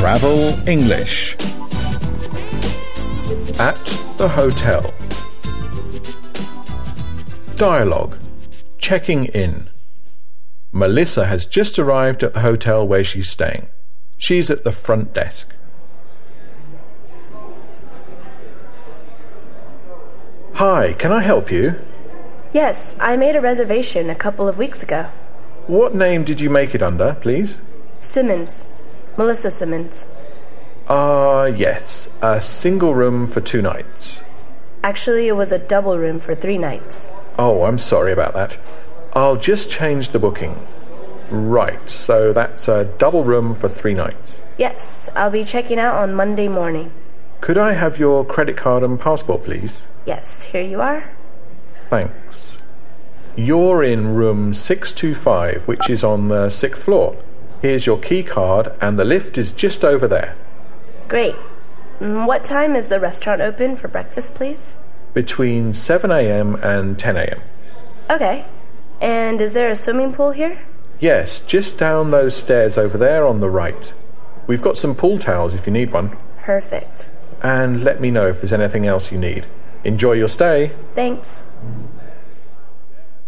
Travel English. At the hotel. Dialogue. Checking in. Melissa has just arrived at the hotel where she's staying. She's at the front desk. Hi, can I help you? Yes, I made a reservation a couple of weeks ago. What name did you make it under, please? Simmons. Melissa Simmons. Yes. A single room for 2 nights. Actually, it was a double room for 3 nights. Oh, I'm sorry about that. I'll just change the booking. Right, so that's a double room for 3 nights. Yes, I'll be checking out on Monday morning. Could I have your credit card and passport, please? Yes, here you are. Thanks. You're in room 625, which is on the 6th floor. Here's your key card, and the lift is just over there. Great. What time is the restaurant open for breakfast, please? Between 7 a.m. and 10 a.m. Okay. And is there a swimming pool here? Yes, just down those stairs over there on the right. We've got some pool towels if you need one. Perfect. And let me know if there's anything else you need. Enjoy your stay. Thanks.